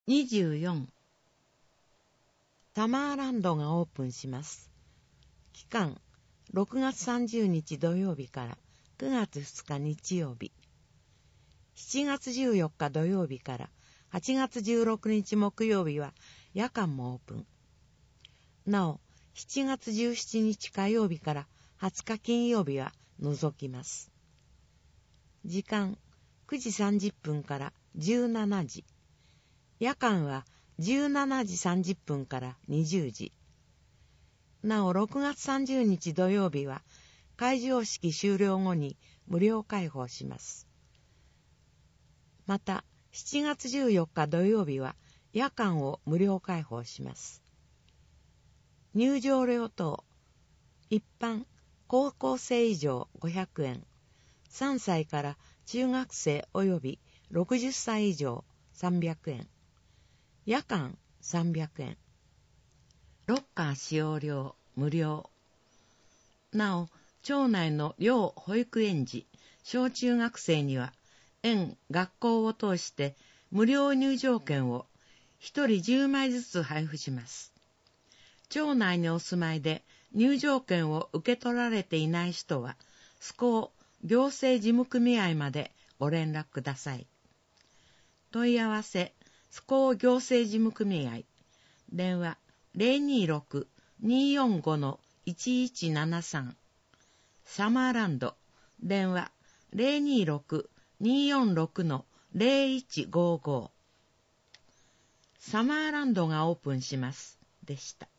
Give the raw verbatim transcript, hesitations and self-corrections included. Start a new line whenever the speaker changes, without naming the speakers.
にじゅうよん、サマーランドがオープンします。期間、ろくがつさんじゅうにち土曜日からくがつふつか日曜日。しちがつじゅうよっか土曜日からはちがつじゅうろくにち木曜日は夜間もオープン。なお、しちがつじゅうしちにち火曜日からはつか金曜日は除きます。時間、くじさんじゅっぷんからじゅうしちじ。夜間はじゅうしちじさんじゅっぷんからにじゅうじ。なお、ろくがつさんじゅうにち土曜日は開場式終了後に無料開放します。また、しちがつじゅうよっか土曜日は夜間を無料開放します。入場料等、一般、高校生以上ごひゃくえん、さんさいから中学生及びろくじゅっさい以上さんびゃくえん、夜間さんびゃくえん、ロッカー使用料無料。なお、町内の両保育園児、小中学生には、園学校を通して無料入場券をひとりじゅうまいずつ配布します。町内にお住まいで入場券を受け取られていない人は、施行行政事務組合までご連絡ください。問い合わせ、施行行政事務組合、電話 ゼロにーろく にーよんご いちいちななさん、サマーランド、電話 ゼロにーろく にーよんろく ゼロいちごご。サマーランドがオープンします。でした。